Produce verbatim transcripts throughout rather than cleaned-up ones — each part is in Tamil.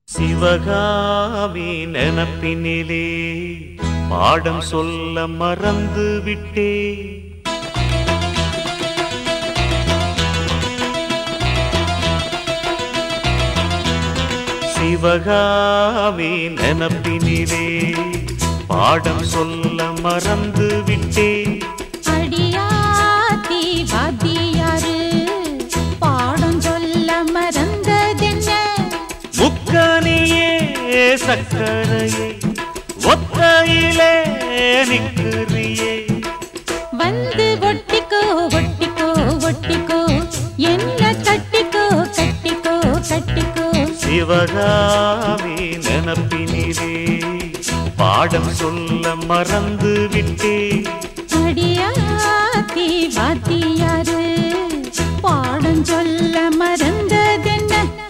சிவகாமி நினப்பினிலே பாடம் சொல்ல மறந்து விட்டே. சிவகாமி நினப்பினிலே பாடம் சொல்ல மறந்து விட்டே. அடியாத்தி வாத்தியாரு பாடம் சொல்ல மறந்ததென்ன? முக்கனியே சக்கரையே ஒத்தையிலே நிற்கிறியே. வந்து ஒட்டிக்கோ ஒட்டிக்கோ ஒட்டிக்கோ என்ன கட்டிக்கோ கட்டிக்கோ கட்டிக்கோ. சிவகாமி நினப்பினிலே பாடம் சொல்ல மறந்து விட்டே. அடியாத்தி வாத்தியாரு பாடம் சொல்ல மறந்ததென்ன?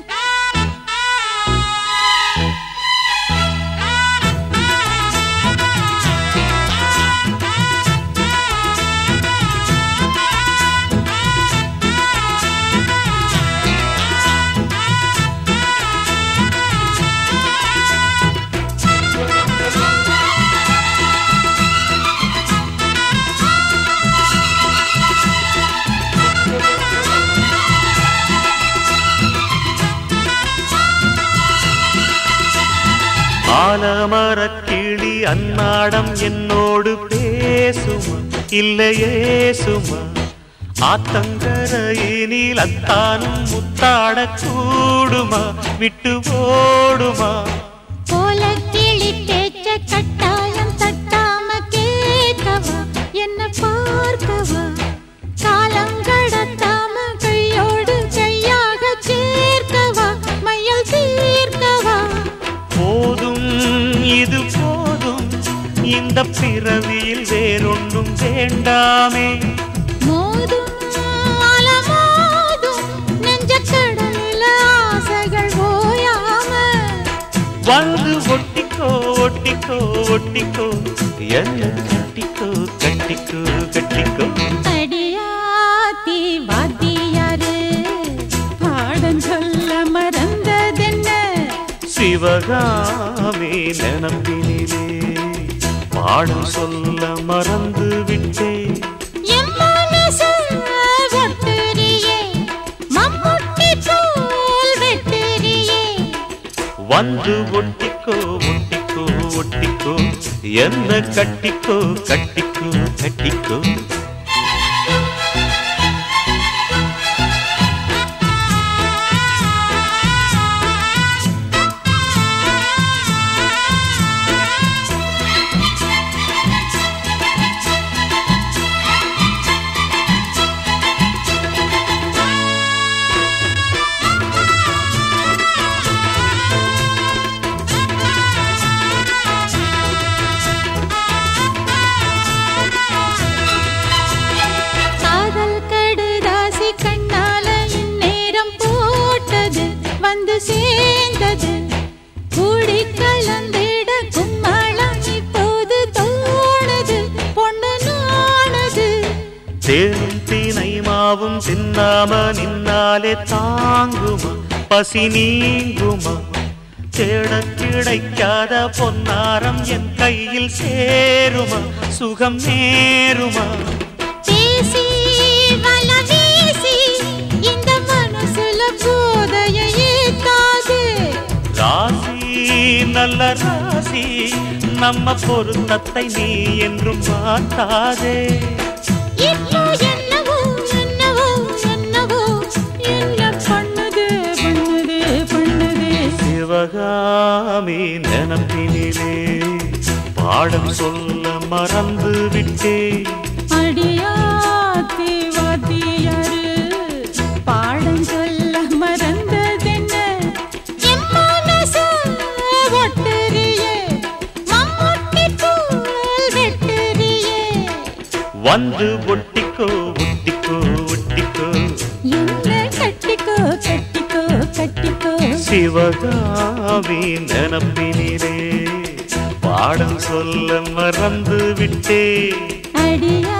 ஆலமரக்கிளி அன்னாடம் என்னோடு பேசுமா இல்லையே சுமா? ஆத்தங்கரையினில் அத்தானும் முத்தாட கூடுமா விட்டு ஓடுமா? போல கிளி பேச்ச கட்டாயம் தட்டாம கேட்கவா என்ன பார்க்கவா? காலங்கடத்தாம கையோடு கையாக சேர்க்கவா மையல் தீர்க்கவா? போதும் இது போதும் இந்த பிறவியில் வேறொன்றும் வேண்டாமே. மோதும் அலமோதும் நெஞ்ச கடலில் ஆசைகள் ஓயாம. வந்து ஒட்டிக்கோ ஒட்டிக்கோ ஒட்டிக்கோ என்ன கட்டிக்கோ கட்டிக்கோ கட்டிக்கோ. அடியாத்தி வாத்தியாரு பாடம் சொல்ல மறந்ததென்ன? சிவகாமி நினப்பினிலே பாடம் சொல்ல மறந்து விட்டே. என் மனச ஒட்டுறியே மம்முட்டி போல் வெட்டுறியே. வந்து ஒட்டிக்கோ ஒட்டிக்கோ ஒட்டிக்கோ என்ன கட்டிக்கோ கட்டிக்கோ கட்டிக்கோ. சேர்ந்தது கூடி கலந்திட கும்மளம் இப்போது தோணுது பொண்ணு நானது. தேனும் தீனை மாவும் தின்னாம நின்னாலே தாங்குமா பசி நீங்குமா? தேட கிடைக்காத பொன்னாரம் என் கையில் சேருமா சுகம் நேருமா? பேசி வல வீசி இந்த மனசுல போதையை ஏத்தாது. ராசி நல்ல ராசி நம்ம பொருத்தத்தை நீ என்றும் மாட்டாதே. இப்போ என்னவோ என்னவோ என்னவோ என்ன பண்ணுது பண்ணுது பண்ணுது. சிவகாமி நினப்பினிலே பாடம் சொல்ல மறந்து விட்டே. அடியாத்தி வாத்தியாரு பாடம் சொல்ல மறந்ததென்ன? என் மனச ஒட்டுறியே மம்முட்டி போல் வெட்டுறியே. வந்து ஒட்டிக்கோ ஒட்டிக்கோ ஒட்டிக்கோ என்ன கட்டிக்கோ கட்டிக்கோ கட்டிக்கோ. சிவகாமி நினப்பினிலே பாடம் சொல்ல மறந்து விட்டே. அடியா